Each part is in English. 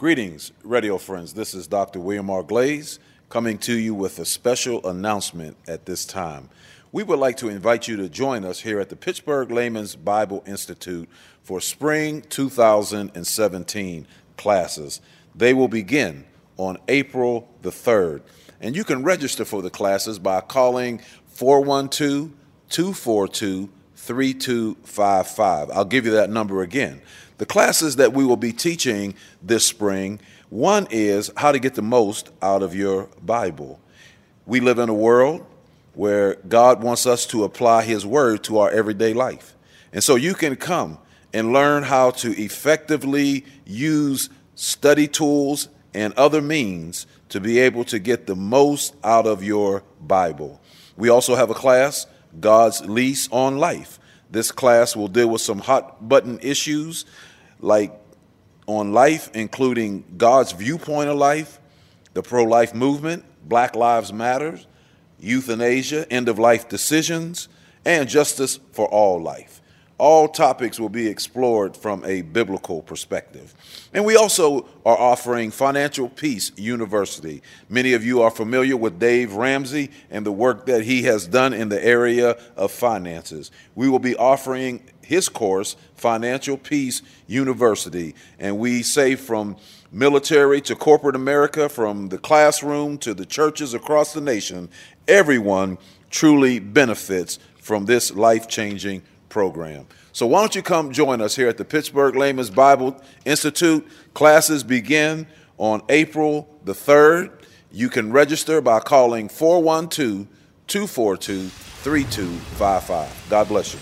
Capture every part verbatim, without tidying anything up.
Greetings, radio friends. This is Doctor William R. Glaze coming to you with a special announcement at this time. We would like to invite you to join us here at the Pittsburgh Layman's Bible Institute for spring two thousand seventeen classes. They will begin on April the third, and you can register for the classes by calling four one two, two four two, three two five five. I'll give you that number again. The classes that we will be teaching this spring, one is how to get the most out of your Bible. We live in a world where God wants us to apply His Word to our everyday life. And so you can come and learn how to effectively use study tools and other means to be able to get the most out of your Bible. We also have a class, God's Lease on Life. This class will deal with some hot button issues like on life, including God's viewpoint of life, the pro-life movement, Black Lives Matter, euthanasia, end-of-life decisions, and justice for all life. All topics will be explored from a biblical perspective. And we also are offering Financial Peace University. Many of you are familiar with Dave Ramsey and the work that he has done in the area of finances. We will be offering his course, Financial Peace University, and we say from military to corporate America, from the classroom to the churches across the nation, everyone truly benefits from this life-changing program. So why don't you come join us here at the Pittsburgh Layman's Bible Institute. Classes begin on April the third. You can register by calling four one two, two four two, three two five five. God bless you.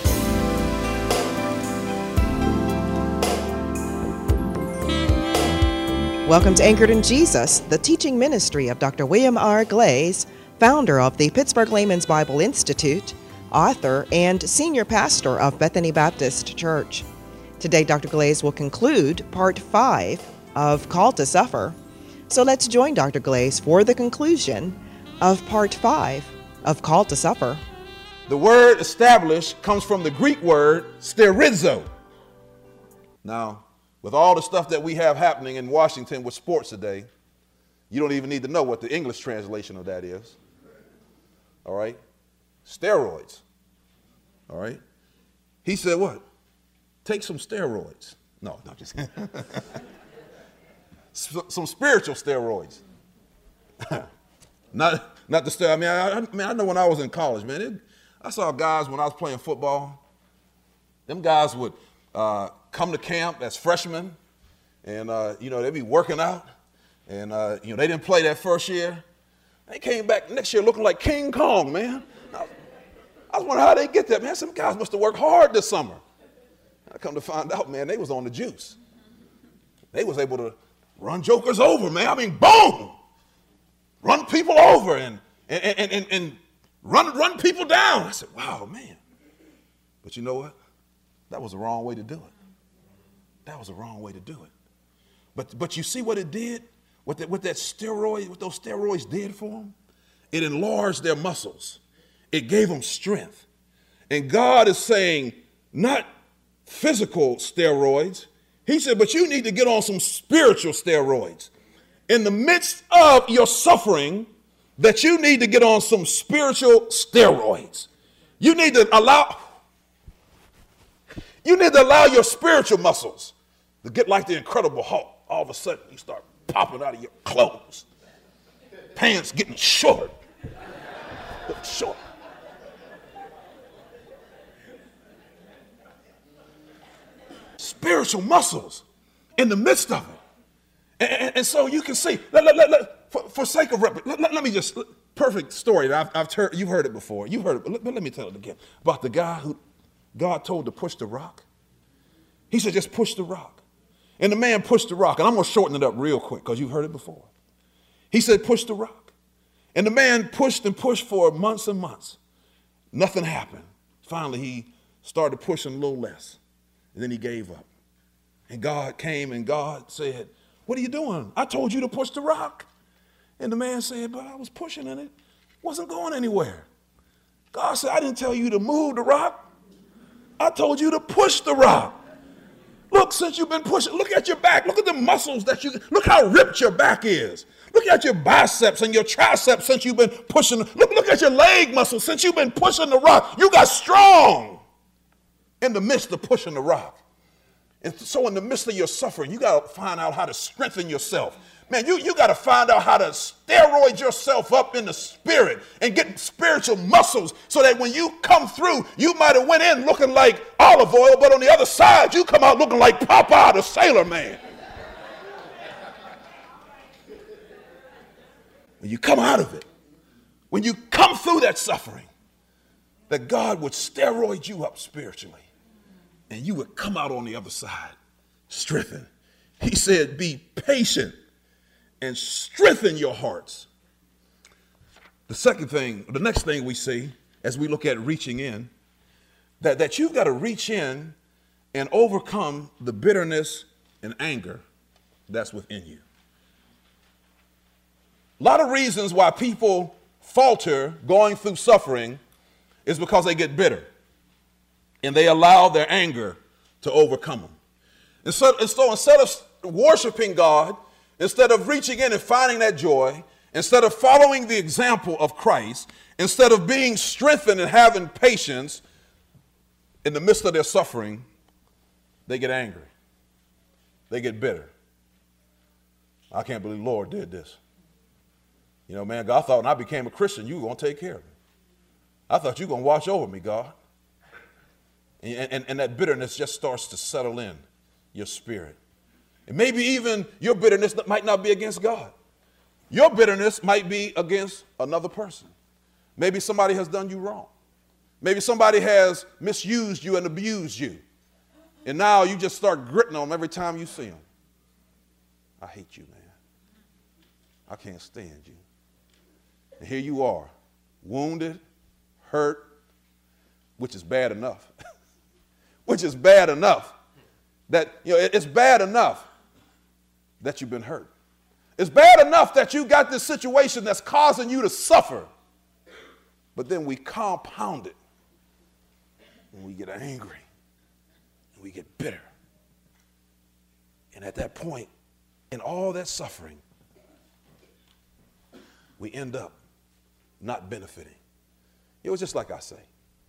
Welcome to Anchored in Jesus, the teaching ministry of Doctor William R. Glaze, founder of the Pittsburgh Layman's Bible Institute, author, and senior pastor of Bethany Baptist Church. Today, Doctor Glaze will conclude part five of Call to Suffer. So let's join Doctor Glaze for the conclusion of part five of Call to Suffer. The word established comes from the Greek word sterizo. Now, with all the stuff that we have happening in Washington with sports today, you don't even need to know what the English translation of that is. All right? Steroids. All right? He said what? Take some steroids. No, no, just some spiritual steroids. not not the steroids. I mean, I, I, mean, I know when I was in college, man, it, I saw guys when I was playing football. Them guys would uh, come to camp as freshmen, and uh, you know they'd be working out, and uh, you know they didn't play that first year. They came back next year looking like King Kong, man. I, I was wondering how they get that, man. Some guys must have worked hard this summer. I come to find out, man, they was on the juice. They was able to run jokers over, man. I mean, boom, run people over and and and and, and run run people down. I said, wow, man. But you know what? That was the wrong way to do it. That was the wrong way to do it. But but you see what it did? What that, what that steroid, what those steroids did for them? It enlarged their muscles. It gave them strength. And God is saying, not physical steroids. He said, but you need to get on some spiritual steroids. In the midst of your suffering, that you need to get on some spiritual steroids. You need to allow, you need to allow your spiritual muscles to get like the Incredible Hulk. All of a sudden, you start popping out of your clothes. Pants getting short. Short. Spiritual muscles in the midst of it. And, and, and so you can see, let, let, let, let, for, for sake of rep, let, let, let me just, perfect story that I've, I've heard, you've heard it before. You've heard it, but let, but let me tell it again. About the guy who God told to push the rock. He said, just push the rock. And the man pushed the rock. And I'm going to shorten it up real quick because you've heard it before. He said, push the rock. And the man pushed and pushed for months and months. Nothing happened. Finally, he started pushing a little less. And then he gave up. And God came and God said, what are you doing? I told you to push the rock. And the man said, but I was pushing and it wasn't going anywhere. God said, I didn't tell you to move the rock. I told you to push the rock. Look, since you've been pushing, look at your back. Look at the muscles that you, look how ripped your back is. Look at your biceps and your triceps since you've been pushing. Look, look at your leg muscles since you've been pushing the rock. You got strong in the midst of pushing the rock. And so in the midst of your suffering, you got to find out how to strengthen yourself. Man, you, you got to find out how to steroid yourself up in the spirit and get spiritual muscles so that when you come through, you might have went in looking like olive oil, but on the other side, you come out looking like Popeye the Sailor Man. When you come out of it, when you come through that suffering, that God would steroid you up spiritually and you would come out on the other side strengthened. He said, be patient and strengthen your hearts. The second thing, the next thing we see as we look at reaching in, that, that you've got to reach in and overcome the bitterness and anger that's within you. A lot of reasons why people falter going through suffering is because they get bitter and they allow their anger to overcome them. And so, and so instead of worshiping God, instead of reaching in and finding that joy, instead of following the example of Christ, instead of being strengthened and having patience in the midst of their suffering, they get angry. They get bitter. I can't believe the Lord did this. You know, man, God thought when I became a Christian, you were going to take care of me. I thought you were going to watch over me, God. And, and, and that bitterness just starts to settle in your spirit. And maybe even your bitterness might not be against God. Your bitterness might be against another person. Maybe somebody has done you wrong. Maybe somebody has misused you and abused you. And now you just start gritting on them every time you see them. I hate you, man. I can't stand you. And here you are, wounded, hurt, which is bad enough. Which is bad enough. That, you know, it's bad enough that you've been hurt. It's bad enough that you got this situation that's causing you to suffer. But then we compound it. And we get angry. And we get bitter. And at that point, in all that suffering, we end up not benefiting. It was just like I say.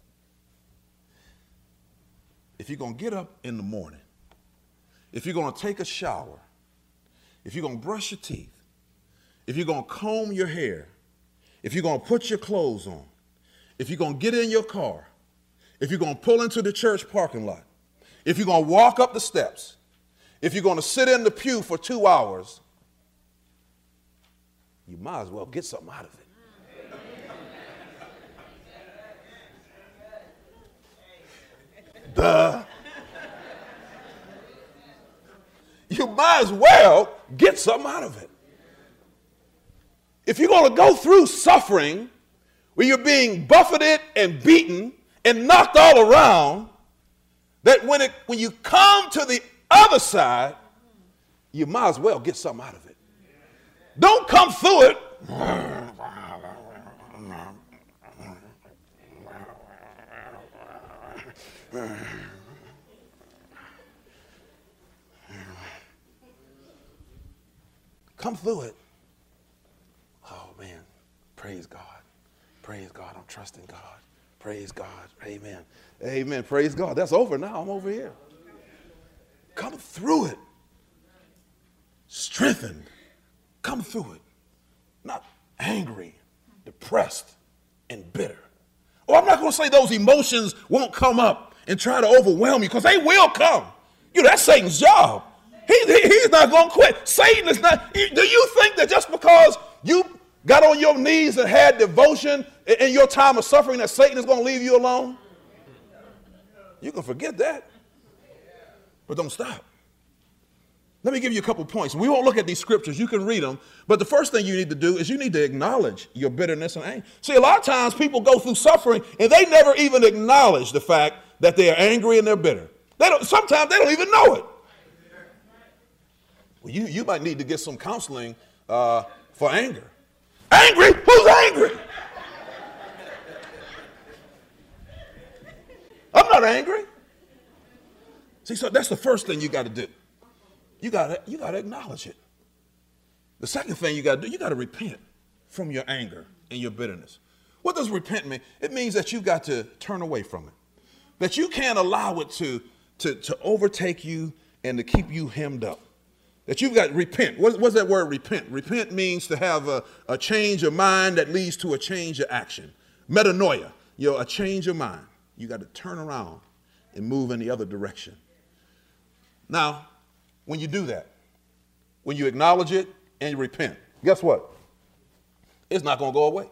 If you're going to get up in the morning, if you're going to take a shower, if you're going to brush your teeth, if you're going to comb your hair, if you're going to put your clothes on, if you're going to get in your car, if you're going to pull into the church parking lot, if you're going to walk up the steps, if you're going to sit in the pew for two hours, you might as well get something out of it. Duh. You might as well get something out of it. If you're going to go through suffering where you're being buffeted and beaten and knocked all around, that when it when you come to the other side, you might as well get something out of it. Don't come through it. Come through it. Oh, man. Praise God. Praise God. I'm trusting God. Praise God. Amen. Amen. Praise God. That's over now. I'm over here. Come through it. Strengthened. Come through it. Not angry, depressed, and bitter. Oh, I'm not going to say those emotions won't come up and try to overwhelm you, because they will come. You know, that's Satan's job. He, he, he's not going to quit. Satan is not. Do you think that just because you got on your knees and had devotion in, in your time of suffering that Satan is going to leave you alone? You can forget that. But don't stop. Let me give you a couple points. We won't look at these scriptures. You can read them. But the first thing you need to do is you need to acknowledge your bitterness and anger. See, a lot of times people go through suffering and they never even acknowledge the fact that they are angry and they're bitter. They don't. Sometimes they don't even know it. Well, you, you might need to get some counseling uh, for anger. Angry? Who's angry? I'm not angry. See, so that's the first thing you got to do. You got to you got to acknowledge it. The second thing you got to do, you got to repent from your anger and your bitterness. What does repent mean? It means that you got to turn away from it. That you can't allow it to, to, to overtake you and to keep you hemmed up. That you've got to repent. What, what's that word repent? Repent means to have a, a change of mind that leads to a change of action. Metanoia, you know, a change of mind. You got to turn around and move in the other direction. Now, when you do that, when you acknowledge it and you repent, guess what? It's not going to go away.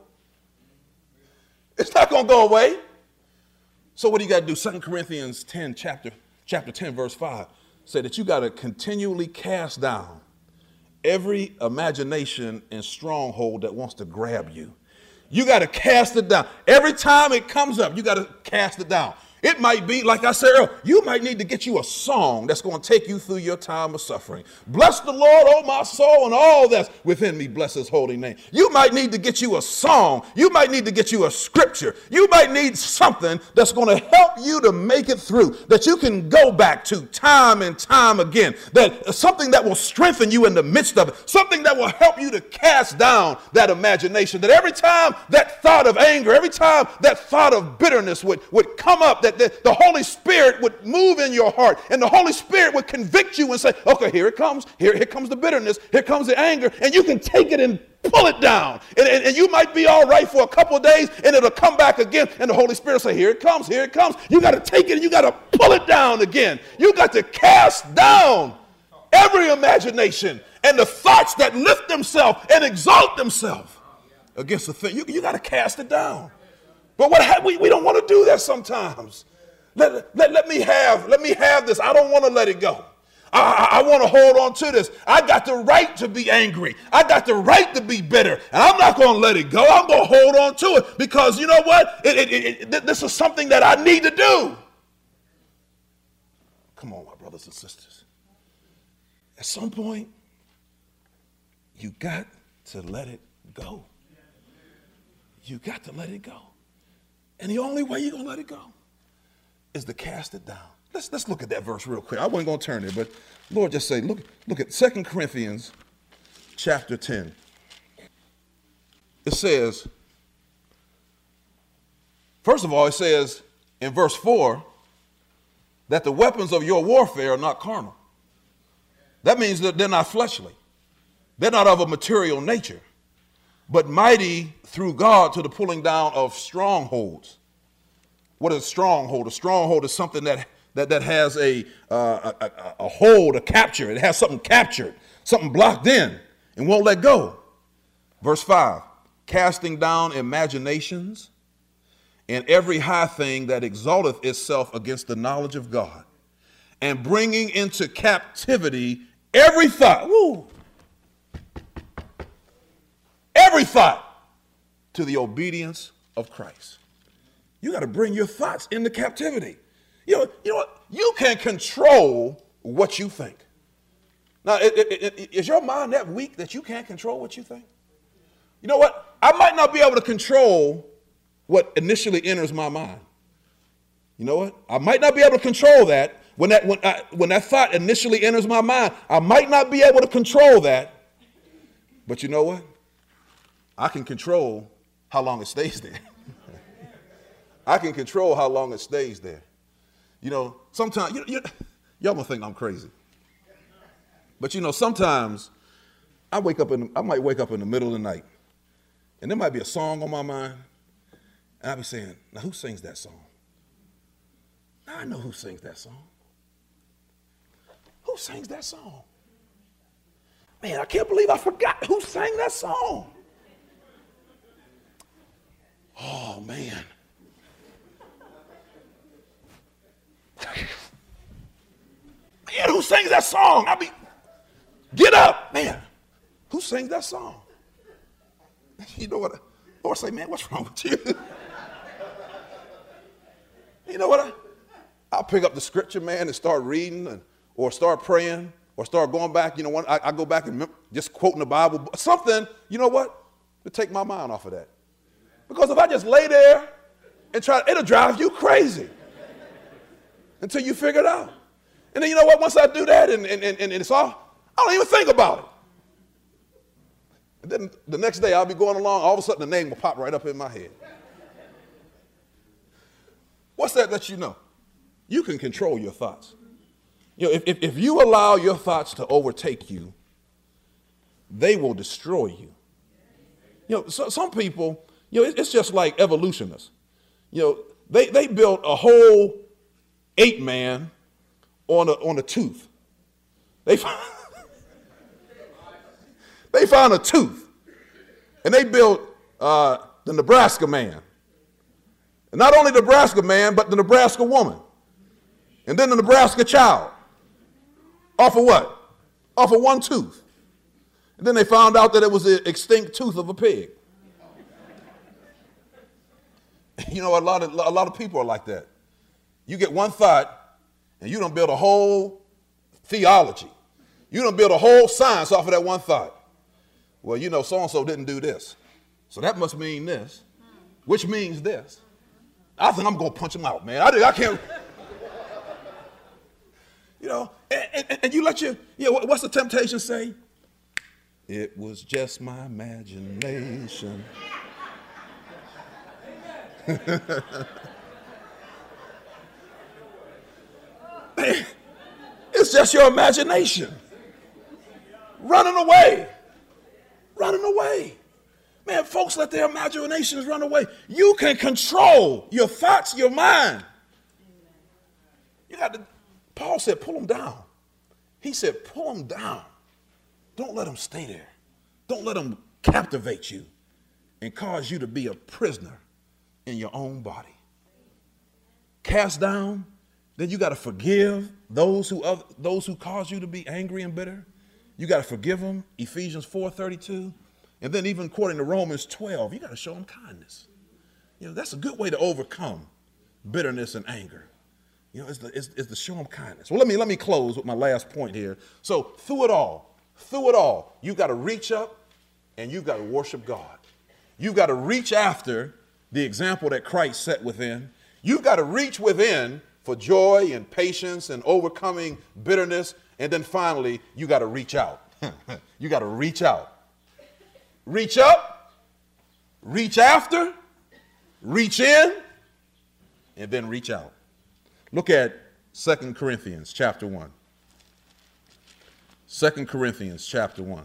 It's not going to go away. So what do you got to do? Second Corinthians ten, chapter, chapter ten, verse five, say that you got to continually cast down every imagination and stronghold that wants to grab you. You got to cast it down. Every time it comes up, you got to cast it down. It might be, like I said earlier, you might need to get you a song that's going to take you through your time of suffering. Bless the Lord, oh my soul, and all that's within me, bless his holy name. You might need to get you a song. You might need to get you a scripture. You might need something that's going to help you to make it through, that you can go back to time and time again, that something that will strengthen you in the midst of it, something that will help you to cast down that imagination, that every time that thought of anger, every time that thought of bitterness would, would come up, that the, the Holy Spirit would move in your heart and the Holy Spirit would convict you and say, okay, here it comes. Here, here comes the bitterness. Here comes the anger. And you can take it and pull it down. And, and, and you might be all right for a couple of days and it'll come back again. And the Holy Spirit will say, here it comes. Here it comes. You got to take it and you got to pull it down again. You got to cast down every imagination and the thoughts that lift themselves and exalt themselves against the thing. You, you got to cast it down. But what ha- we, we don't want to do that sometimes. Let, let, let me have, let me have this. I don't want to let it go. I, I, I want to hold on to this. I got the right to be angry. I got the right to be bitter. And I'm not going to let it go. I'm going to hold on to it because you know what? It, it, it, it, this is something that I need to do. Come on, my brothers and sisters. At some point, you got to let it go. You got to let it go. And the only way you're going to let it go is to cast it down. Let's, let's look at that verse real quick. I wasn't going to turn it, but Lord just say, look, look at Second Corinthians chapter ten. It says, first of all, it says in verse four that the weapons of your warfare are not carnal. That means that they're not fleshly. They're not of a material nature, but mighty through God to the pulling down of strongholds. What is a stronghold? A stronghold is something that that, that has a, uh, a, a, a hold, a capture. It has something captured, something blocked in and won't let go. Verse five, casting down imaginations and every high thing that exalteth itself against the knowledge of God, and bringing into captivity every thought. Woo, every thought to the obedience of Christ. You got to bring your thoughts into captivity. You know, you know what? You can control what you think. Now, it, it, it, is your mind that weak that you can't control what you think? You know what? I might not be able to control what initially enters my mind. You know what? I might not be able to control that. When that, when, I, when that thought initially enters my mind, I might not be able to control that. But you know what? I can control how long it stays there. I can control how long it stays there. You know, sometimes, you, you, y'all gonna think I'm crazy. But you know, sometimes I wake up in, I might wake up in the middle of the night and there might be a song on my mind and I'll be saying, now who sings that song? Now I know who sings that song. Who sings that song? Man, I can't believe I forgot who sang that song. Oh, man. Man, who sings that song? I mean, get up. Man, who sings that song? You know what? Lord say, man, what's wrong with you? You know what? I, I'll pick up the scripture, man, and start reading and, or start praying or start going back. You know what? I, I go back and just quoting the Bible. Something, you know what? To take my mind off of that. Because if I just lay there and try, it'll drive you crazy until you figure it out. And then you know what? Once I do that and, and, and, and it's all, I don't even think about it. And then the next day I'll be going along, all of a sudden the name will pop right up in my head. What's that that you know? You can control your thoughts. You know, if, if, if you allow your thoughts to overtake you, they will destroy you. You know, so, some people, you know, it's just like evolutionists. You know, they, they built a whole ape man on a, on a tooth. They found, they found a tooth. And they built uh, the Nebraska man. And not only the Nebraska man, but the Nebraska woman. And then the Nebraska child. Off of what? Off of one tooth. And then they found out that it was the extinct tooth of a pig. You know, a lot of a lot of people are like that. You get one thought, and you don't build a whole theology. You don't build a whole science off of that one thought. Well, you know, so-and-so didn't do this. So that must mean this, which means this. I think I'm going to punch him out, man. I, I can't. You know, and, and, and you let your, you know, what's the temptation say? It was just my imagination. Man, it's just your imagination. Running away. Running away. Man, folks let their imaginations run away. You can control your thoughts, your mind. You got to, Paul said, pull them down. He said, pull them down. Don't let them stay there. Don't let them captivate you and cause you to be a prisoner in your own body. Cast down, then you got to forgive those who other, those who cause you to be angry and bitter. You got to forgive them, Ephesians four thirty-two. And then even according to Romans twelve, you got to show them kindness. You know, that's a good way to overcome bitterness and anger. You know, it's the, it's, it's to show them kindness. Well, let me, let me close with my last point here. So through it all, through it all, you got to reach up and you got to worship God. You got to reach after the example that Christ set within. You got to reach within for joy and patience and overcoming bitterness. And then finally, you got to reach out. You got to reach out. Reach up, reach after, reach in, and then reach out. Look at Second Corinthians chapter one. Second Corinthians chapter one.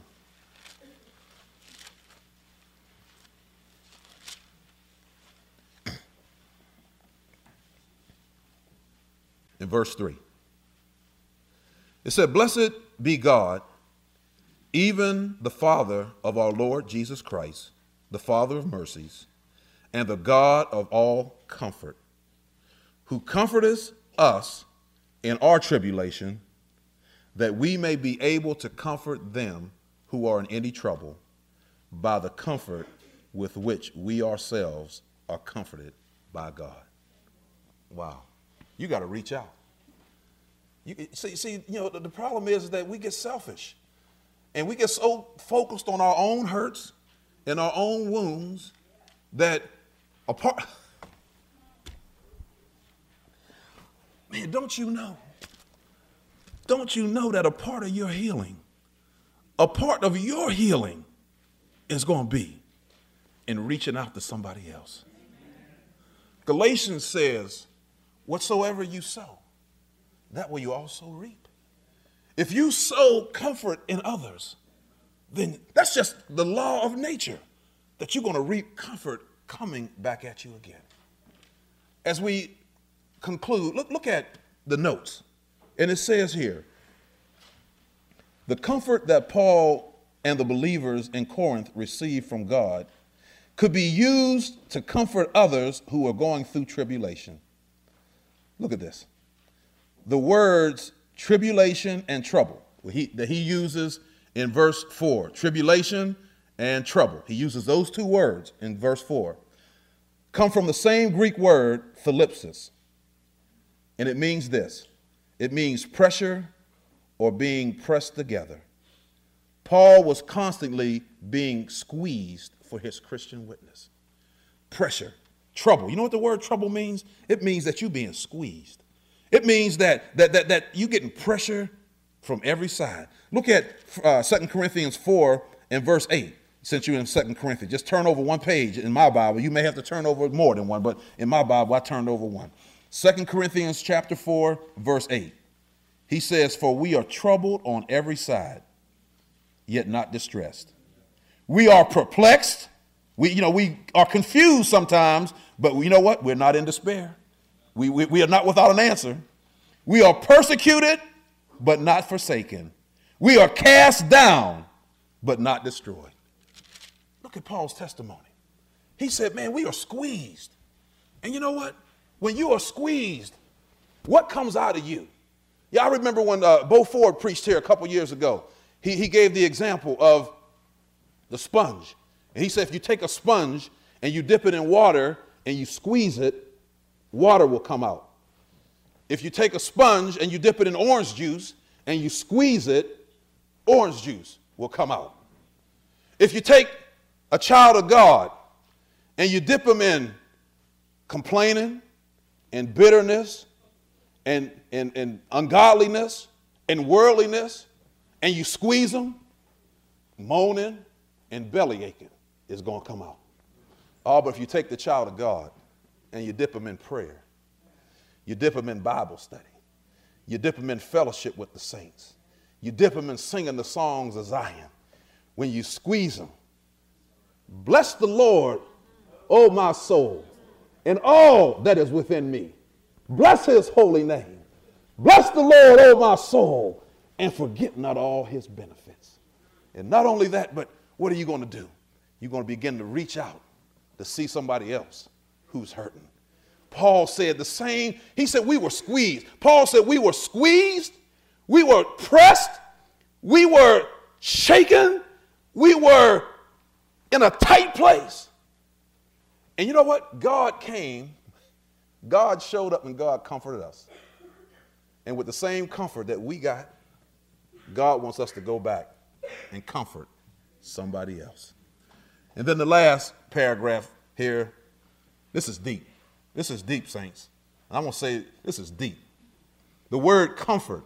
In verse three. It said, "Blessed be God, even the Father of our Lord Jesus Christ, the Father of mercies, and the God of all comfort, who comforteth us in our tribulation, that we may be able to comfort them who are in any trouble by the comfort with which we ourselves are comforted by God." Wow. You got to reach out. You see, see, you know, the, the problem is that we get selfish. And we get so focused on our own hurts and our own wounds that a part, man, don't you know? Don't you know that a part of your healing, a part of your healing is going to be in reaching out to somebody else? Galatians says, whatsoever you sow, that will you also reap. If you sow comfort in others, then that's just the law of nature, that you're going to reap comfort coming back at you again. As we conclude, look, look at the notes. And it says here, the comfort that Paul and the believers in Corinth received from God could be used to comfort others who are going through tribulation. Look at this. The words tribulation and trouble he, that he uses in verse four, tribulation and trouble. He uses those two words in verse four, come from the same Greek word, thalipsis. And it means this. It means pressure or being pressed together. Paul was constantly being squeezed for his Christian witness. Pressure, trouble. You know what the word trouble means? It means that you're being squeezed. It means that that that, that you're getting pressure from every side. Look at uh, Second Corinthians four and verse eight. Since you're in Second Corinthians, just turn over one page in my Bible. You may have to turn over more than one, but in my Bible, I turned over one. Second Corinthians chapter four, verse eight. He says, "For we are troubled on every side, yet not distressed. We are perplexed." We, you know, we are confused sometimes, but you know what? We're not in despair. We, we, we are not without an answer. We are persecuted, but not forsaken. We are cast down, but not destroyed. Look at Paul's testimony. He said, man, we are squeezed. And you know what? When you are squeezed, what comes out of you? Yeah, I remember when uh, Bo Ford preached here a couple years ago. He, he gave the example of the sponge. And he said if you take a sponge and you dip it in water and you squeeze it, water will come out. If you take a sponge and you dip it in orange juice and you squeeze it, orange juice will come out. If you take a child of God and you dip them in complaining and bitterness and, and, and ungodliness and worldliness, and you squeeze them, moaning and belly aching is going to come out. Oh, but if you take the child of God and you dip them in prayer, you dip them in Bible study, you dip them in fellowship with the saints, you dip them in singing the songs of Zion, when you squeeze them, bless the Lord, O my soul, and all that is within me. Bless his holy name. Bless the Lord, O my soul, and forget not all his benefits. And not only that, but what are you going to do? You're going to begin to reach out to see somebody else who's hurting. Paul said the same. He said we were squeezed. Paul said we were squeezed. We were pressed. We were shaken. We were in a tight place. And you know what? God came. God showed up and God comforted us. And with the same comfort that we got, God wants us to go back and comfort somebody else. And then the last paragraph here, this is deep. This is deep, saints. And I'm going to say this is deep. The word comfort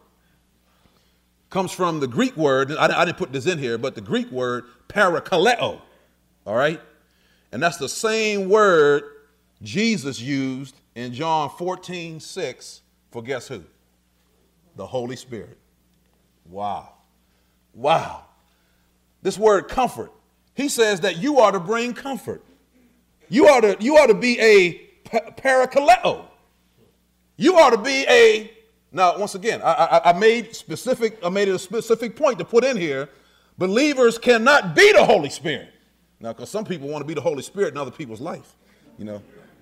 comes from the Greek word, I, I didn't put this in here, but the Greek word parakaleo, all right? And that's the same word Jesus used in John fourteen six for guess who? The Holy Spirit. Wow. Wow. This word comfort, he says that you are to bring comfort. You are to, you are to be a parakaleo. You are to be a, now once again, I, I, I made specific, I made it a specific point to put in here. Believers cannot be the Holy Spirit. Now, because some people want to be the Holy Spirit in other people's life, you know.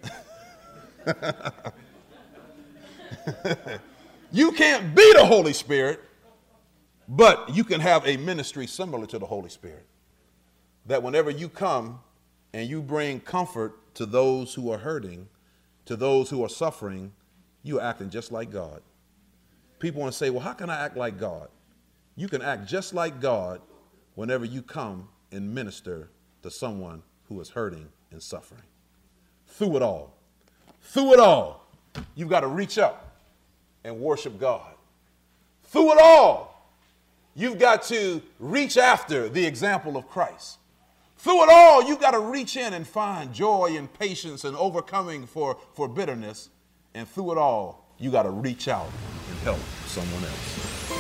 You can't be the Holy Spirit, but you can have a ministry similar to the Holy Spirit. That whenever you come and you bring comfort to those who are hurting, to those who are suffering, you are acting just like God. People want to say, well, how can I act like God? You can act just like God whenever you come and minister to someone who is hurting and suffering. Through it all, through it all, you've got to reach up and worship God. Through it all, you've got to reach after the example of Christ. Through it all, you've got to reach in and find joy and patience and overcoming for, for bitterness. And through it all, you got to reach out and help someone else.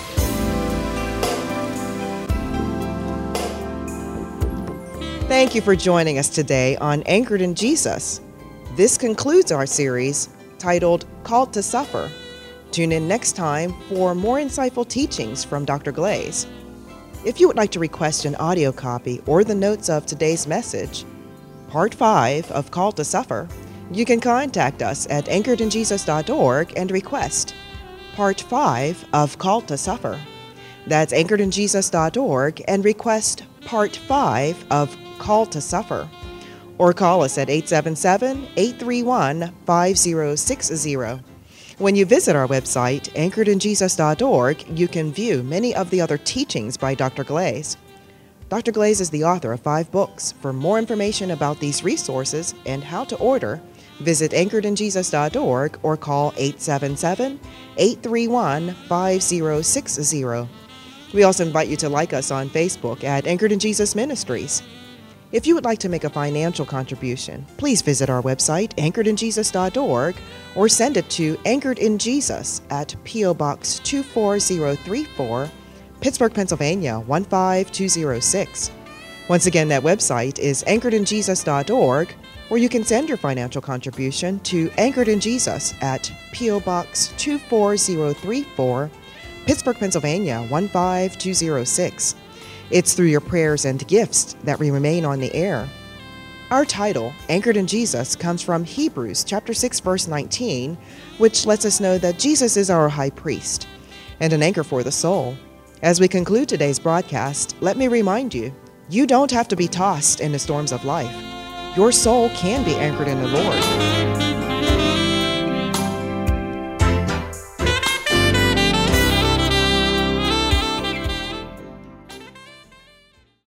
Thank you for joining us today on Anchored in Jesus. This concludes our series titled Called to Suffer. Tune in next time for more insightful teachings from Doctor Glaze. If you would like to request an audio copy or the notes of today's message, Part five of Called to Suffer, you can contact us at anchored in jesus dot org and request Part five of Called to Suffer. That's anchored in jesus dot org and request Part five of Called to Suffer. Or call us at eight seven seven, eight three one, five zero six zero. When you visit our website, anchored in jesus dot org, you can view many of the other teachings by Doctor Glaze. Doctor Glaze is the author of five books. For more information about these resources and how to order, Visit anchored in jesus dot org or call eight seven seven, eight three one, five zero six zero. We also invite you to like us on Facebook at Anchored in Jesus Ministries. If you would like to make a financial contribution, please visit our website, anchored in jesus dot org, or send it to Anchored in Jesus at P O. Box two four zero three four, Pittsburgh, Pennsylvania one five two zero six. Once again, that website is anchored in jesus dot org, or you can send your financial contribution to Anchored in Jesus at P O. Box two four zero three four, Pittsburgh, Pennsylvania one five two zero six. It's through your prayers and gifts that we remain on the air. Our title, Anchored in Jesus, comes from Hebrews chapter six, verse nineteen, which lets us know that Jesus is our high priest and an anchor for the soul. As we conclude today's broadcast, let me remind you, you don't have to be tossed in the storms of life. Your soul can be anchored in the Lord.